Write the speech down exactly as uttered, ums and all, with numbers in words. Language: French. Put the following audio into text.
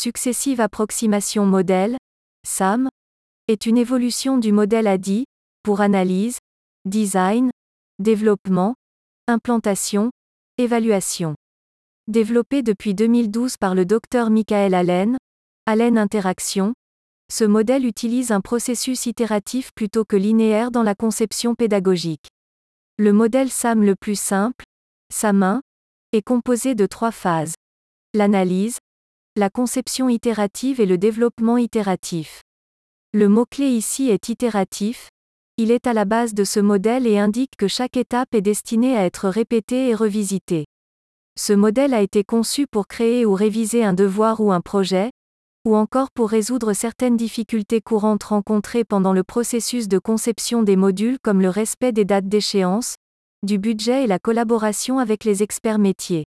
Successive Approximation Model, S A M, est une évolution du modèle A D I, pour analyse, design, développement, implantation, évaluation. Développé depuis deux mille douze par le docteur Michael Allen, Allen Interaction, ce modèle utilise un processus itératif plutôt que linéaire dans la conception pédagogique. Le modèle S A M le plus simple, S A M un, est composé de trois phases. L'analyse, la conception itérative et le développement itératif. Le mot-clé ici est itératif. Il est à la base de ce modèle et indique que chaque étape est destinée à être répétée et revisitée. Ce modèle a été conçu pour créer ou réviser un devoir ou un projet, ou encore pour résoudre certaines difficultés courantes rencontrées pendant le processus de conception des modules comme le respect des dates d'échéance, du budget et la collaboration avec les experts métiers.